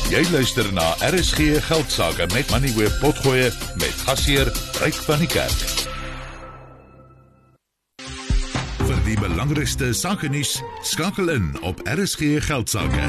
Jy luister na RSG Geldsaake met Money Web Potgoe met gasheer Ryk van die Kerk. Vir die belangrikste sakenuus, skakel in op RSG Geldsaake.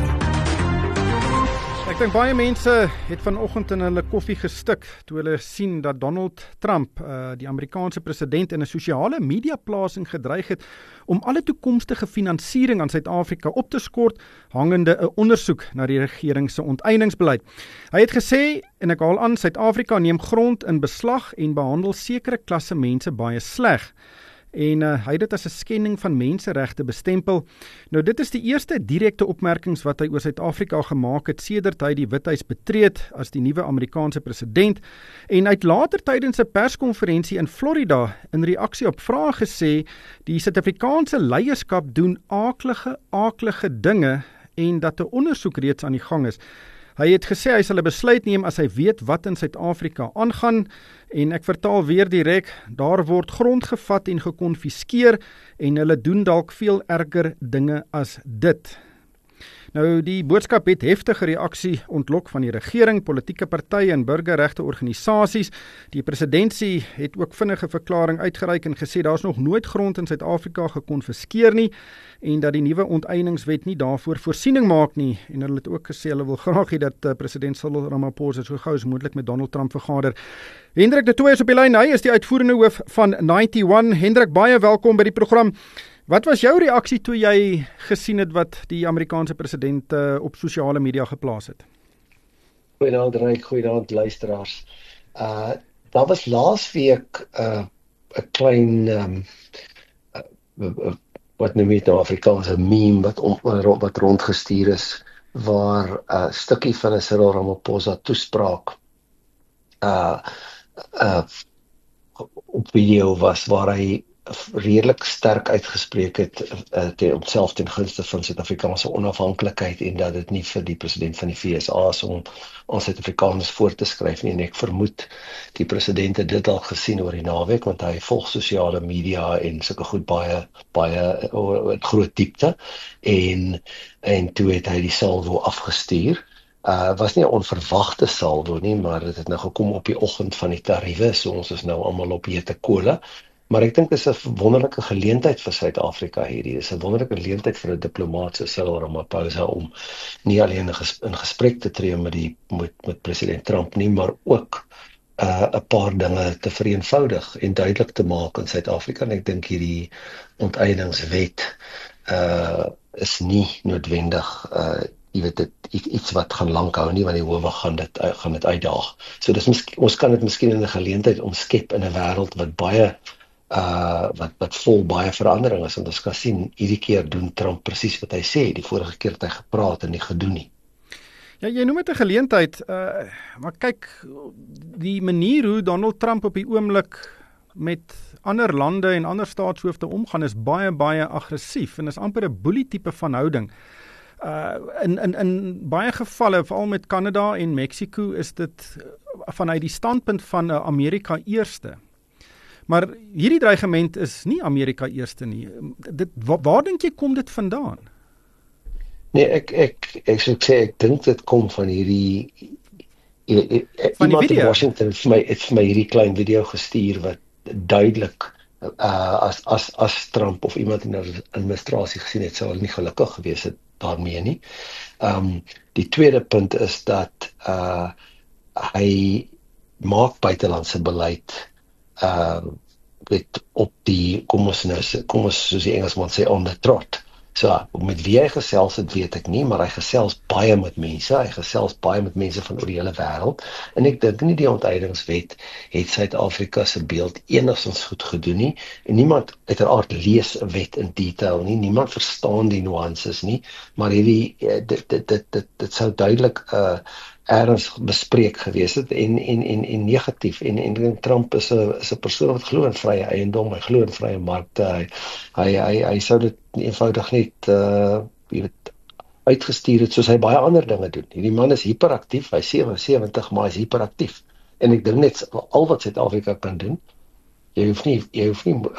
Ek dink baie mense het vanoggend in hulle koffie gestik toe hulle sien dat Donald Trump, die Amerikaanse president, in 'n sosiale media plasing gedreig het om alle toekomstige finansiering aan Suid-Afrika op te skort, hangende 'n ondersoek na die regering se onteieningsbeleid. Hy het gesê, en ek haal aan, Suid-Afrika neem grond in beslag en behandel sekere klasse mense baie sleg. En hy het dit as 'n skending van menseregte bestempel. Nou dit is die eerste direkte opmerkings wat hy oor Suid-Afrika gemaak het sedert hy die Withuis betreed as die nuwe Amerikaanse president. En hy het later tydens 'n perskonferensie in Florida in reaksie op vrae gesê, die Suid-Afrikaanse leierskap doen aaklige dinge en dat 'n ondersoek reeds aan die gang is. Hy het gesê hy sal 'n besluit neem as hy weet wat in Suid-Afrika aangaan, en ek vertaal weer direk, daar word grond gevat en gekonfiskeer en hulle doen dalk veel erger dinge as dit. Nou, die boodskap het heftige reaksie ontlok van die regering, politieke partye en burgerregte organisasies. Die presidentsie het ook vinnige verklaring uitgereik en gesê daar is nog nooit grond in Suid-Afrika gekonfiskeer nie en dat die nuwe onteieningswet nie daarvoor voorsiening maak nie. En hulle het ook gesê hulle wil graag hê dat president Cyril Ramaphosa so gou as moontlik met Donald Trump vergader. Hendrik de Tooy is op die lyn, hy is die uitvoerende hoof van 91. Hendrik, baie welkom by die program. Wat was jou reaksie toe jy gesien het wat die Amerikaanse president op sosiale media geplaas het? Goeienaand Ryk, goeienaand luisteraars. Daar was laasweek 'n klein wat noem jy nou Afrikaanse meme wat rondgestuur is, waar 'n stukkie van 'n Cyril Ramaphosa toespraak op video was, waar hy redelik sterk uitgespreek het homself ten gunste van Suid-Afrikaanse onafhanklikheid en dat dit nie vir die president van die VSA is om ons Suid-Afrikaners voor te skryf nie. En ek vermoed die president het dit al gesien oor die naweek, want hy volg sosiale media en sulke goed baie groot diepte en toe het hy die salvo afgestuur. Was nie 'n onverwagte salvo nie, maar dit het nou gekom op die oggend van die tariewe, so ons is nou almal op hete kole. Maar ek dink dit is 'n wonderlike geleentheid vir Suid-Afrika hierdie. Dit is 'n wonderlike geleentheid vir 'n diplomaat soos Cyril Ramaphosa om nie alleen in gesprek te tree met president Trump nie, maar ook 'n paar dinge te vereenvoudig en duidelik te maak in Suid-Afrika. En ek dink hierdie onteieningswet is nie noodwendig iets wat gaan lank hou nie, want die howe gaan dit uitdaag. So ons kan dit miskien in 'n geleentheid omskep in 'n wêreld wat baie wat vol baie verandering is, want ons kan sien, hierdie keer doen Trump presies wat hy sê, die vorige keer het hy gepraat en nie gedoen nie. Ja, jy noem dit 'n geleentheid, maar kyk, die manier hoe Donald Trump op die oomblik met ander lande en ander staatshoofde omgaan is baie aggressief en is amper 'n boelie tipe van houding. In baie gevalle, veral met Kanada en Mexico, is dit vanuit die standpunt van Amerika eerste. Maar hierdie dreigement is nie Amerika eerste nie. Waar dink jy kom dit vandaan? Nee, ek dink dit kom van hierdie van die video. video. Washington het vir my hierdie klein video gestuur wat duidelik as Trump of iemand in die administrasie gesien het, sou hulle nie gelukkig gewees het daarmee nie. Die tweede punt is dat hy maak buitelandse beleid op die, kom ons soos die Engelsman sê, on the trot. So, met wie hy gesels het, weet ek nie, maar hy gesels baie met mense, van oor die hele wêreld, en ek dink nie die onteieningswet het Suid-Afrika se beeld enigstens goed gedoen nie, en niemand uiteraard lees 'n wet in detail nie, niemand verstaan die nuances nie, maar dit sou duidelik ergens bespreek gewees het en negatief, en Trump is 'n persoon wat glo in vrye eiendom, hy glo in vrye markte, hy sou dit eenvoudig net uitgestuur het soos hy baie ander dinge doen. Hierdie man is hiperaktief, hy is 77, maar hy is hiperaktief. En ek dink net al wat Suid-Afrika kan doen, jy hoef nie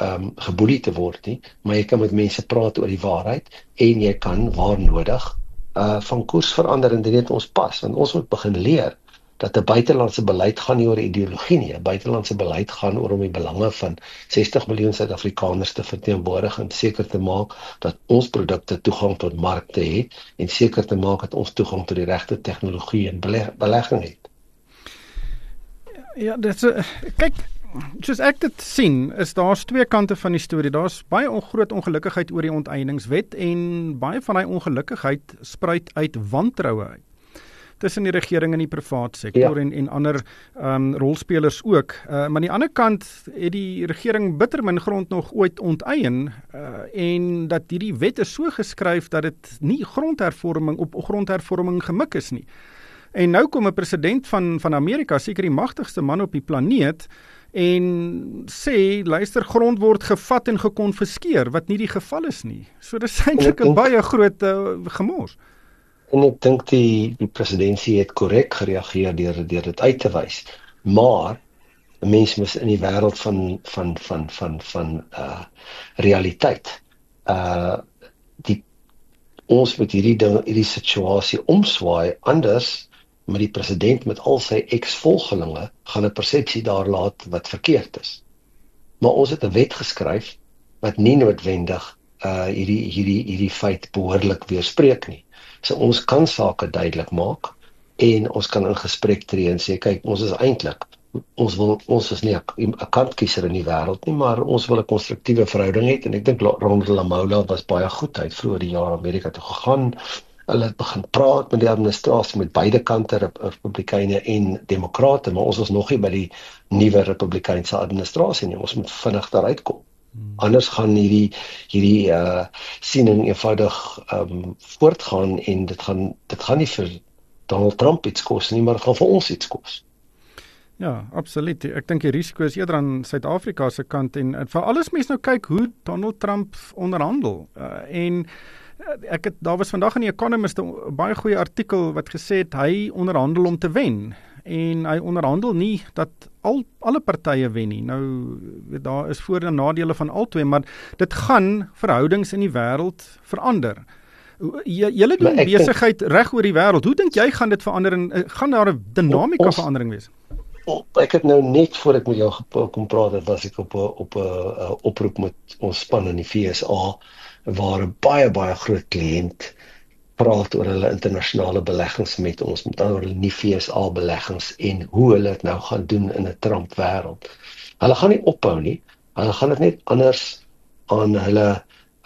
geboelie te word nie, maar jy kan met mense praat oor die waarheid en jy kan waar nodig van koers verander en dit het ons pas, want ons moet begin leer dat 'n buitelandse beleid gaan nie oor ideologie nie. 'n Buitelandse beleid gaan oor om die belange van 60 miljoen Suid-Afrikaners te verteenwoordig en seker te maak dat ons produkte toegang tot markte het en seker te maak dat ons toegang tot die regte tegnologie en belegging het. Ja, kyk, soos ek dit sien, is daar's twee kante van die storie. Daar's baie groot ongelukkigheid oor die onteieningswet en baie van daai ongelukkigheid spruit uit wantroue uit tussen die regering en die private sektor en ander rolspelers ook. Maar aan die ander kant het die regering bitter min grond nog ooit onteien en dat hierdie wet is so geskryf dat dit nie op grondhervorming gemik is nie. En nou kom 'n president van Amerika, seker die magtigste man op die planeet, en sê, luister, grond word gevat en gekonfiskeer, wat nie die geval is nie. So dis eintlik 'n baie groot gemors. En ek dink die presidentsie het korrek gereageer deur dit uit te wys. Maar 'n mens moet in die wêreld van realiteit ons moet hierdie situasie omswaai, anders met die president met al sy ex-volgelinge gaan 'n persepsie daar laat wat verkeerd is. Maar ons het 'n wet geskryf wat nie noodwendig hierdie feit behoorlik weerspreek nie. So ons kan sake duidelik maak en ons kan in gesprek tree en sê, kyk, ons is eintlik, ons is nie 'n kantkiezer in die wêreld nie, maar ons wil 'n konstruktiewe verhouding hê en ek dink Ronald Lamola was baie goed uit vroeër die jaar Amerika toe gegaan. Hulle het begin praat met die administrasie met beide kante, Republikeine en Demokrate, maar ons is nog nie by die nuwe Republikeinse administrasie nie. Ons moet vinnig daaruit kom. Anders gaan hierdie siening eenvoudig voortgaan en dit gaan nie vir Donald Trump iets kos nie, maar dit gaan vir ons iets kos. Ja, absoluut. Ek dink die risiko is eerder aan Suid-Afrika se kant en vir alles mense nou kyk hoe Donald Trump onderhandel. Daar was vandag in die Economist 'n baie goeie artikel wat gesê het hy onderhandel om te wen. En hy onderhandel nie dat alle partye wen nie. Nou, daar is voor- en nadele van albei, maar dit gaan verhoudings in die wêreld verander. Julle doen besigheid reg oor die wêreld. Hoe dink jy gaan dit verander en gaan daar 'n dinamika verandering wees? Ek het nou net voor ek met jou kom praat, het was ek op 'n oproep met ons span in die VSA, waar 'n baie groot kliënt praat oor hulle internasionale beleggings met ons, met ander hulle nie VSA beleggings en hoe hulle dit nou gaan doen in 'n Trump wêreld. Hulle gaan nie ophou nie, hulle gaan dit net anders aan hulle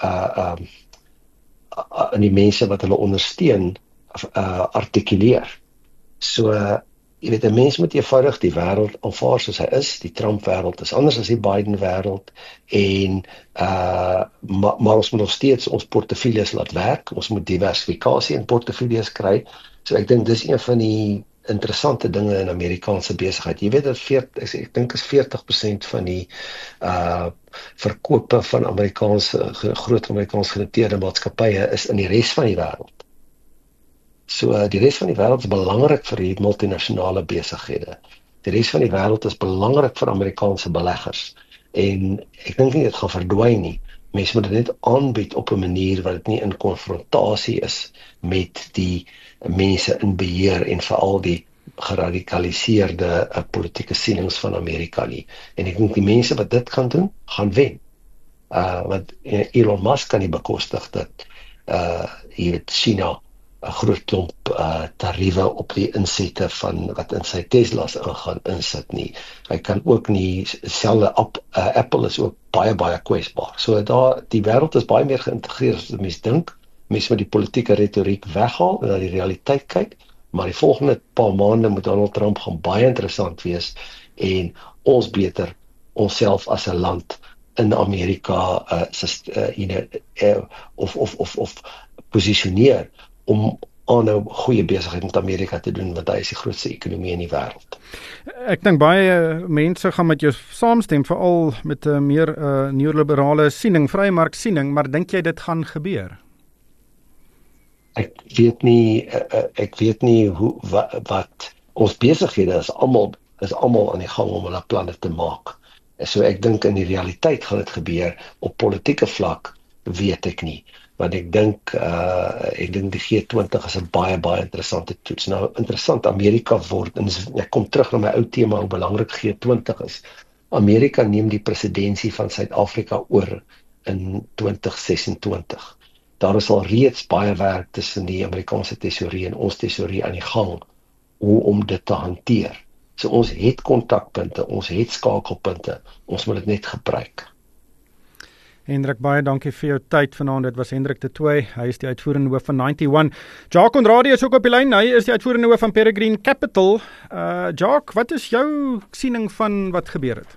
aan die mense wat hulle ondersteun artikuleer. So, jy weet, 'n mens moet eenvoudig die wêreld aanvaar soos hy is. Die Trump wêreld is anders as die Biden wêreld en maar ons moet nog steeds ons portefeuilles laat werk. Ons moet diversifikasie in portefeuilles kry. So ek dink dis een van die interessante dinge in Amerikaanse besigheid. Jy weet dat ek dink is 40% van die verkope van groot Amerikaanse genoteerde maatskappye is in die res van die wêreld. So die res van die wêreld is belangrik vir die multinasjonale besighede. Die res van die wêreld is belangrik vir Amerikaanse beleggers. En ek dink nie dit gaan verdwyn nie. Mense moet dit net aanbied op 'n manier wat dit nie in konfrontasie is met die mense in beheer en veral die geradikaliseerde politieke sienings van Amerika nie. En ek dink die mense wat dit gaan doen, gaan wen. Want Elon Musk kan nie bekostig dat hier het China 'n groot klomp tariewe op die insette van wat in sy Teslas gaan insit nie. Hy kan ook nie, selfde Apple is ook baie kwesbaar. So die wêreld is baie meer geïntegreer as mens dink. Mense moet die politieke retoriek weghaal en na die realiteit kyk, maar die volgende paar maande moet Donald Trump gaan baie interessant wees en ons beter onsself as 'n land in Amerika of posisioneer om aanhou goeie besigheid met Amerika te doen, want hy is die grootste ekonomie in die wêreld. Ek dink baie mense gaan met jou saamstem, veral met 'n meer neoliberale siening, vrye mark siening, maar dink jy dit gaan gebeur? Ek weet nie wat ons besighede is almal aan die gang om hulle planne te maak. So ek dink in die realiteit gaan dit gebeur. Op politieke vlak weet ek nie. want ek dink die G20 is 'n baie interessante toets. Nou interessant, Amerika word, en ek kom terug na my ou tema hoe belangrik G20 is. Amerika neem die presidentskap van Suid-Afrika oor in 2026. Daar is al reeds baie werk tussen die Amerikaanse tesourier en ons tesourier aan die gang om dit te hanteer. So ons het kontakpunte, ons het skakelpunte, ons moet dit net gebruik. Hendrik, baie dankie vir jou tyd vanaand. Dit was Hendrik de Tooy, hy is die uitvoerende hoof van 91. Jacques Conradie is ook op die lyn, hy is die uitvoerende hoof van Peregrine Capital. Jacques, wat is jou siening van wat gebeur het?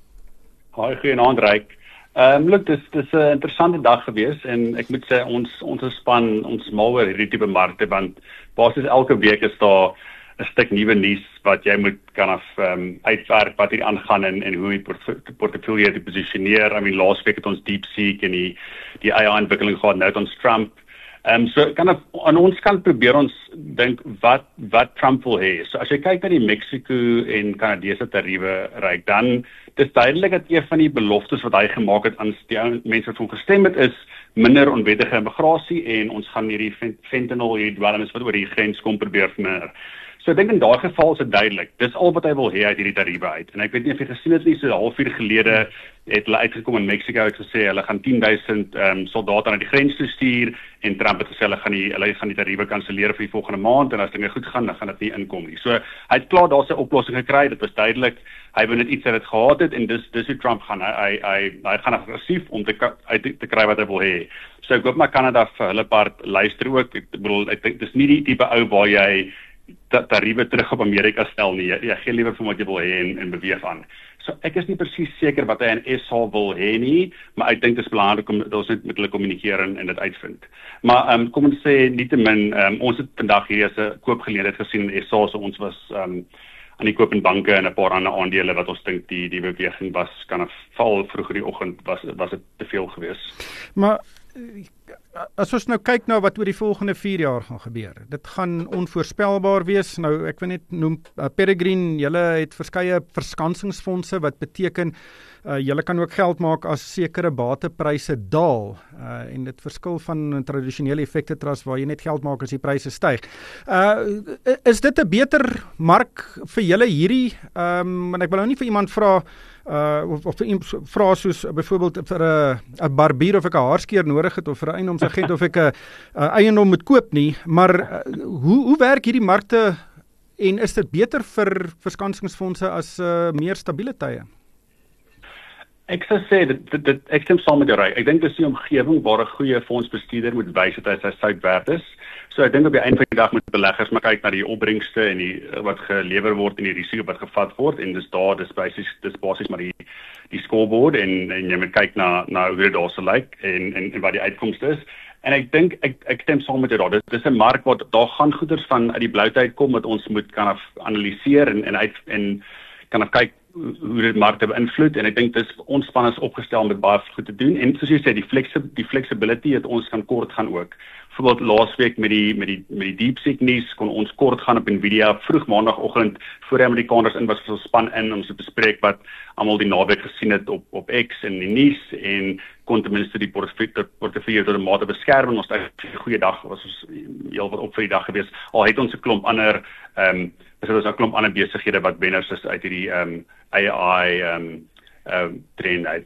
Goeienaand, Ryk. Look, dis 'n interessante dag gewees en ek moet sê ons span, ons is mal oor hierdie tipe markte, want basies elke week is daar 'n stuk nuwe nuus wat jy moet uitwerk wat hier aangaan en hoe jy portefeulje te posisioneer. I mean, laas week het ons DeepSeek en die AI-ontwikkeling gehad, nou het ons Trump. So aan ons kant probeer ons dink wat Trump wil hê. So as jy kyk na die Mexico en Canadese tariewe, Ryk, dan dis duidelik dat een van die beloftes wat hy gemaak het aan die mense wat hom gestem het is minder onwettige immigrasie en ons gaan hierdie fentanyl, hierdie dwelms wat oor die grens kom probeer verminder. So ek dink in daardie geval is dit duidelik. Dis al wat hy wil hê uit hierdie tariewe uit. En ek weet nie of jy gesien het nie, so 'n halfuur gelede het hulle uitgekom in Mexico het gesê hulle gaan 10,000 soldate na die grens toe stuur en Trump het gesê hulle gaan die tariewe kanselleer vir die volgende maand en as dinge goed gaan, dan gaan dit nie inkom nie. So hy het klaar daar's 'n oplossing gekry. Dit was duidelik. Hy wou net iets uit dit gehad het en dis hoe Trump gaan. Hy gaan aggressief om te kry wat hy wil hê. So ek hoop maar Canada vir hulle part luister ook. Ek bedoel ek dink dis nie die tipe ou waar jy tariewe terug op Amerika stel nie. Jy gee liewer vir wat jy wil hê en beweeg aan. So ek is nie presies seker wat hy in SA wil hê nie, maar ek dink dit is belangrik om ons net met hulle kommunikeer en dit uitvind. Maar kom ons sê nietemin, ons het vandag hier as 'n koopgeleentheid gesien in SA, so ons was aan die koop in banke en 'n paar ander aandele wat ons dink die beweging was val vroeg in die oggend was dit te veel geweest. Maar as ons nou kyk na wat oor die volgende 4 jaar gaan gebeur, dit gaan onvoorspelbaar wees. Nou, ek wil net noem, Peregrine, julle het verskeie verskansingsfondse, wat beteken, julle kan ook geld maak as sekere batepryse daal, en dit verskil van 'n tradisionele effekte trust, waar jy net geld maak as die pryse styg. Is dit 'n beter mark vir julle hierdie, en ek wil nou nie vir iemand vra, of vra soos byvoorbeeld vir 'n barbier of ek 'n haarskeer nodig het of vir 'n eiendomsagent of ek 'n eiendom moet koop nie, maar hoe werk hierdie markte en is dit beter vir verskansingsfondse as meer stabiele tye? Ek sou sê ek stem saam met jou, Ryk. Ek dink dis die omgewing waar 'n goeie fondsbestuurder moet wys dat hy sy sout werd is. So ek dink op die einde van die dag moet beleggers maar kyk na die opbrengste en wat gelewer word en die risiko wat gevat word en dis basies maar die scoreboard en jy moet kyk na hoe dit daar sou lyk en wat die uitkomste is. En ek dink ek stem saam met jou daar. Dis 'n mark waar daar gaan goeders van uit die bloute uitkom wat ons moet analiseer en kyk hoe dit markte beïnvloed en ek dink dis ons span is opgestel om dit baie goed te doen en soos jy sê die flexibility het ons kan kort gaan ook. Byvoorbeeld laasweek met die DeepSeek nuus kon ons kort gaan op Nvidia vroeg maandagooggend voor die Amerikaners in was vir ons span in om te bespreek wat almal die naweek gesien het op X en die nuus en kon ten minste die portefeulje tot 'n mate beskerm en ons het 'n goeie dag was ons heel wat op vir die dag gewees. Al het ons 'n klomp ander besighede wat wenners is uit hierdie AI trend uit.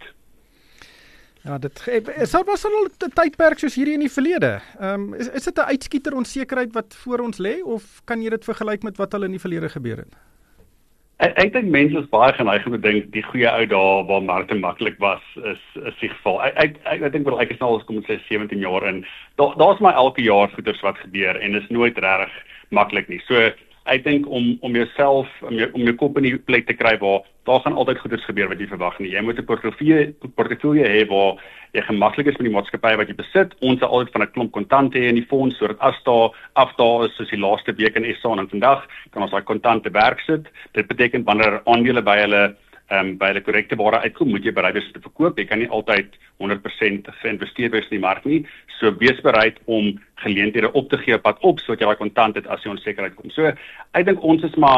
Ja, was al 'n tydperk soos hierdie in die verlede. Is dit 'n uitskieter onsekerheid wat voor ons lê of kan jy dit vergelyk met wat al in die verlede gebeur het? Ek dink mense is baie geneig om te dink die goeie ou dae waar markte maklik was is die geval. Ek dink wel ek is nou al kom ons sê 17 jaar in. Daar's maar elke jaar goeders wat gebeur en is nooit regtig maklik nie. So ek dink om jouself om jou kop in die plek te kry waar daar gaan altyd goeders gebeur wat jy verwag nie. Jy moet 'n portefeulje hê waar jy gemaklik is met die maatskappy wat jy besit. Ons het altyd van 'n klomp kontant hê in die fonds sodat as daar afdaal is soos die laaste week in SA en vandag kan ons daai kontant te werk sit. Dit beteken wanneer aandele by hulle korrekte waarde uitkom, moet jy bereid wees te verkoop. Jy kan nie altyd 100% geïnvesteer wees in die mark nie. So wees bereid om geleenthede op te gee op pad op sodat jy daai kontant het as jy onsekerheid kom. So ek dink ons is maar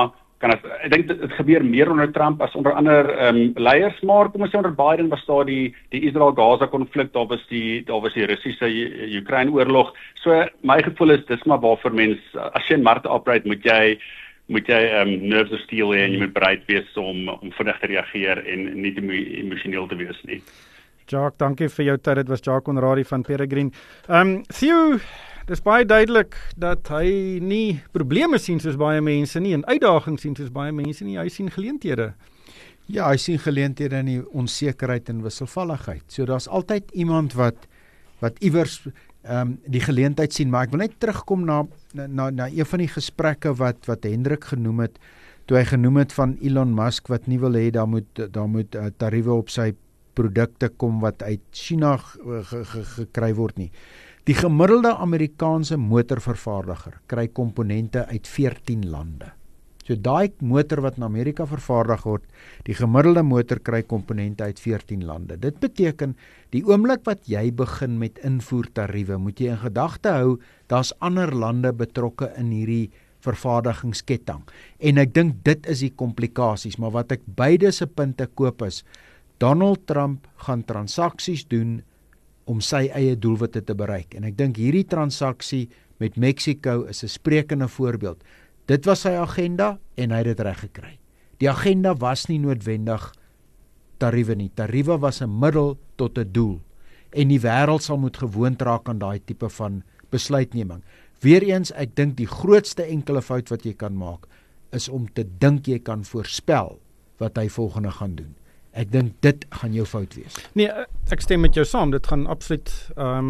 ek dink dit gebeur meer onder Trump as onder ander leiers, maar kom ons sê onder Biden was daar die Israel-Gaza konflik, daar was die Russiese Oekraïne oorlog. So my gevoel is dis maar waarvoor mens as jy in markte operate, moet jy nerves of steel hê en jy moet bereid wees om vinnig te reageer en nie te emosioneel te wees nie. Jacques, dankie vir jou tyd. Dit was Jacques Conradie van Peregrine. Theo, dis baie duidelik dat hy nie probleme sien soos baie mense nie, en uitdagings sien soos baie mense nie, hy sien geleenthede. Ja, hy sien geleenthede in die onsekerheid en wisselvalligheid. So daar's altyd iemand wat iewers die geleentheid sien, maar ek wil net terugkom na een van die gesprekke wat Hendrik genoem het, toe hy genoem het van Elon Musk wat nie wil hê daar moet tariewe op sy produkte kom wat uit China gekry word nie. Die gemiddelde Amerikaanse motorvervaardiger kry komponente uit 14 lande. So daai motor wat in Amerika vervaardig word, die gemiddelde motor kry komponente uit 14 lande. Dit beteken, die oomblik wat jy begin met invoertariewe, moet jy in gedagte hou, daar's ander lande betrokke in hierdie vervaardigingsketting. En ek dink dit is die komplikasies, maar wat ek beide se punte koop is, Donald Trump gaan transaksies doen om sy eie doelwitte te bereik. En ek dink hierdie transaksie met Mexico is 'n sprekende voorbeeld. Dit was sy agenda en hy het dit reg gekry. Die agenda was nie noodwendig tariewe nie. Tariewe was 'n middel tot 'n doel. En die wêreld sal moet gewoond raak aan daai tipe van besluitneming. Weereens, ek dink die grootste enkele fout wat jy kan maak, is om te dink jy kan voorspel wat hy volgende gaan doen. Ek dink dit gaan jou fout wees. Nee, ek stem met jou saam. Dit gaan absoluut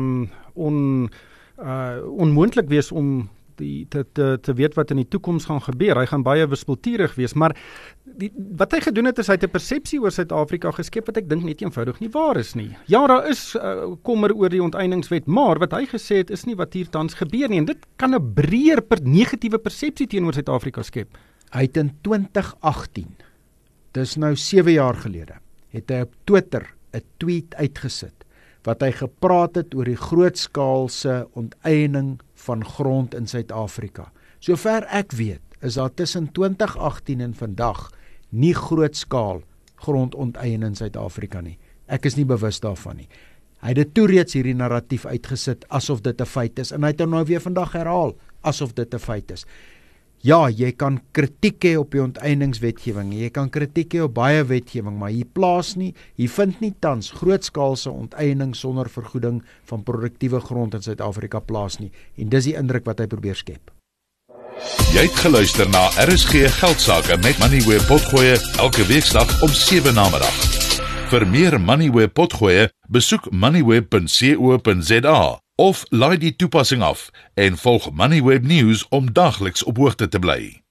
onmoontlik wees om te weet wat in die toekoms gaan gebeur. Hy gaan baie wispelturig wees, maar wat hy gedoen het is hy het 'n persepsie oor Suid-Afrika geskep wat ek dink net eenvoudig nie waar is nie. Ja, daar is kommer oor die onteieningswet, maar wat hy gesê het is nie wat hier tans gebeur nie, en dit kan 'n breër negatiewe persepsie teenoor Suid-Afrika skep. Hy het in 2018, dis nou 7 jaar gelede, het hy op Twitter 'n tweet uitgesit, wat hy gepraat het oor die grootskaalse onteiening van grond in Suid-Afrika. Sover ek weet, is daar tussen 2018 en vandag nie grootskaal grondonteiening in Suid-Afrika nie. Ek is nie bewus daarvan nie. Hy het dit toe reeds hierdie narratief uitgesit, asof dit 'n feit is, en hy het hom nou weer vandag herhaal, asof dit 'n feit is. Ja, jy kan kritiek hê op die onteieningswetgewing, jy kan kritiek hê op baie wetgewing, maar hier vind nie tans grootskaalse onteiening sonder vergoeding van produktiewe grond in Suid-Afrika plaas nie, en dis die indruk wat hy probeer skep. Jy het geluister na RSG Geldsaake met Moneyweb Potgoe elke weekdag om 7 namiddag. Vir meer Moneyweb Potgoe, besoek moneyweb.co.za of laai die toepassing af en volg Moneyweb News om dagliks op hoogte te bly.